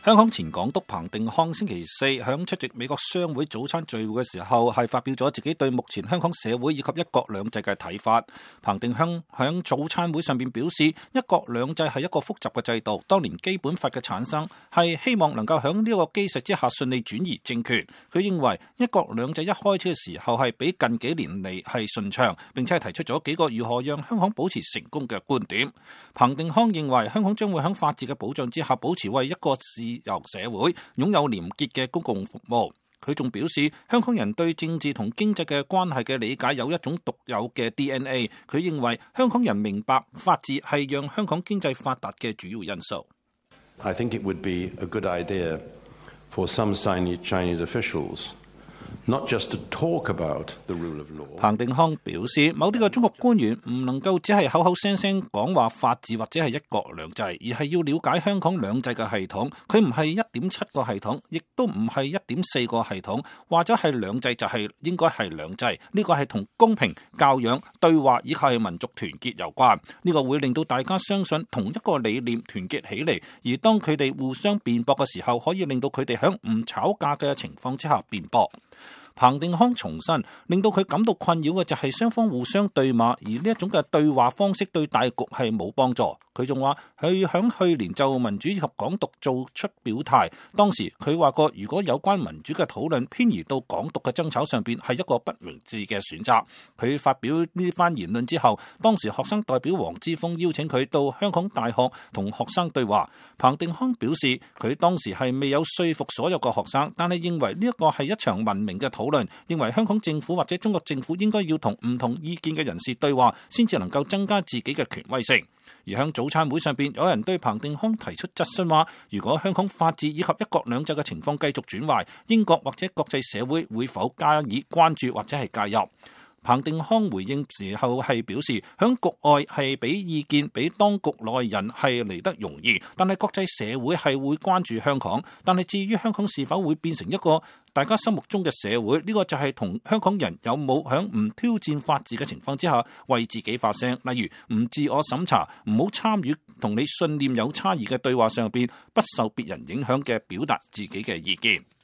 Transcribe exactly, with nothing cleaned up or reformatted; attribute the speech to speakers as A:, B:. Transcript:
A: 香港前港督彭定康星期四響出席美國商會早餐聚會嘅時候，係發表咗自己對目前香港社會以及一國兩制嘅睇法。彭定康響早餐會上邊表示，一國兩制係一個複雜嘅制度，當年基本法嘅產生係希望能夠響呢個基石之下順利轉移政權。佢認為一國兩制一開始嘅時候係比近幾年嚟係順暢，並且係提出咗幾個如何讓香港保持成功嘅觀點。彭定康認為香港將會響法治嘅保障之下，保持為一個自由社會，擁有廉潔嘅公共服務。佢仲表示，香港人對政治同經濟嘅關係嘅理解有一種獨有嘅 D N A。佢認為香港人明白法治係讓香港經濟發達嘅主要因素。
B: I think it would be a good idea for some Chinese officials not just to talk about the rule of law.
A: 彭定康表示，某啲嘅中國官員唔能夠只係口口聲聲講話法治或者係一國兩制，而係要了解香港兩制嘅系統。佢唔係一點七個系統，亦都唔係一點四個系統，或者係兩制就係應該係兩制。呢個係同公平、教養、對話以及係民族團結有關。呢個會令到大家相信同一個理念，團結起嚟。而當佢哋互相辯駁嘅時候，可以令到佢哋喺唔吵架嘅情況之下辯駁。彭定康重申，令到佢感到困擾嘅就係雙方互相對罵，而呢一種嘅對話方式對大局係冇幫助。佢仲話佢響去年就民主以及港獨做出表態，當時佢話過，如果有關民主嘅討論偏移到港獨嘅爭吵上邊，係一個不明智嘅選擇。佢發表呢番言論之後，當時學生代表黃之鋒邀請佢到香港大學同學生對話。彭定康表示，佢當時係未有說服所有嘅學生，但係認為呢一個係一場文明嘅討論，認為香港政府或者中國政府應該要同唔同意見嘅人士對話，先至能夠增加自己嘅權威性。而喺早餐會上邊，有人對彭定康提出質詢話，如果香港法治以及一國兩制嘅情況繼續轉壞，英國或者國際社會會否加以關注或者係介入？彭定康回應時候係表示，響局外係俾意見俾當局內人係嚟得容易，但係國際社會係會關注香港。但係至於香港是否會變成一個大家心目中嘅社會，呢個就係同香港人有冇響唔挑戰法治嘅情況之下為自己發聲，例如唔自我審查，唔好參與同你信念有差異嘅對話上邊，不受別人影響嘅表達自己嘅意見。